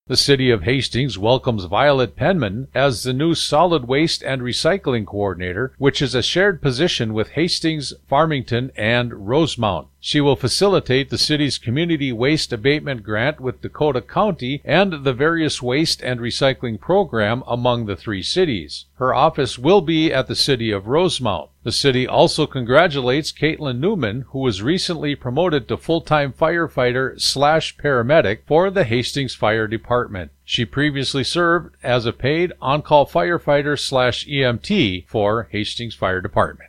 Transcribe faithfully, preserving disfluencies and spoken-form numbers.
The City of Hastings welcomes Violet Penman as the new Solid Waste and Recycling Coordinator, which is a shared position with Hastings, Farmington, and Rosemount. She will facilitate the city's community waste abatement grant with Dakota County and the various waste and recycling program among the three cities. Her office will be at the City of Rosemount. The city also congratulates Caitlin Newman, who was recently promoted to full-time firefighter slash paramedic for the Hastings Fire Department. She previously served as a paid on-call firefighter slash E M T for Hastings Fire Department.